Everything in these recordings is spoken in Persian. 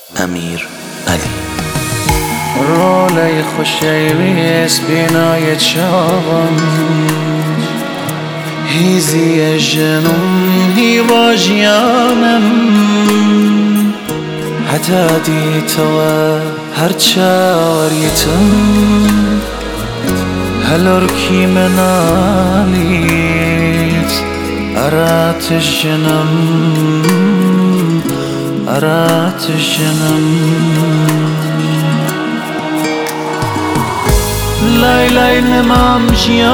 امیر علی رولی خوشیویس بینای چاوم هیزی جنون هیواجیانم حتی دیتوا هرچاوریتم هلورکی منالیت ارات جنم ارات جنم لای لای نمام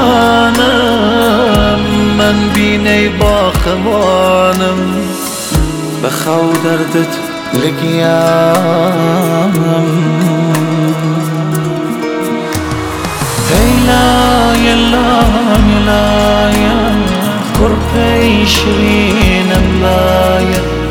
جیانم من بینی باخوانم بخو دردت لگیانم ای لای لای لای کرپی شرینم لای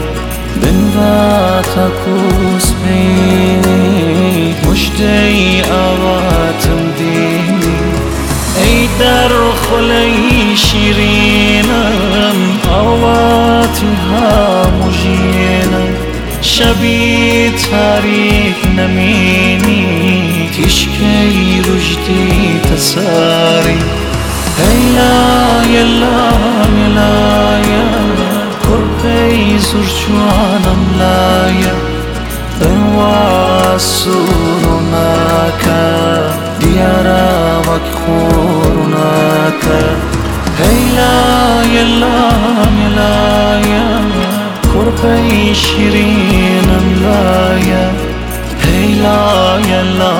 بنباتا کوس بینی مشتی آواتم دینی ای در خلی شیرینم آواتی ها مجینم شبی تاریک نمینی تشکی رجدی تساری ای لای لای لای کرپی زرچوانم لای واسورناك ديارا وكخورناك هي لا يلا كربي شيرين ملايا هي لا يلا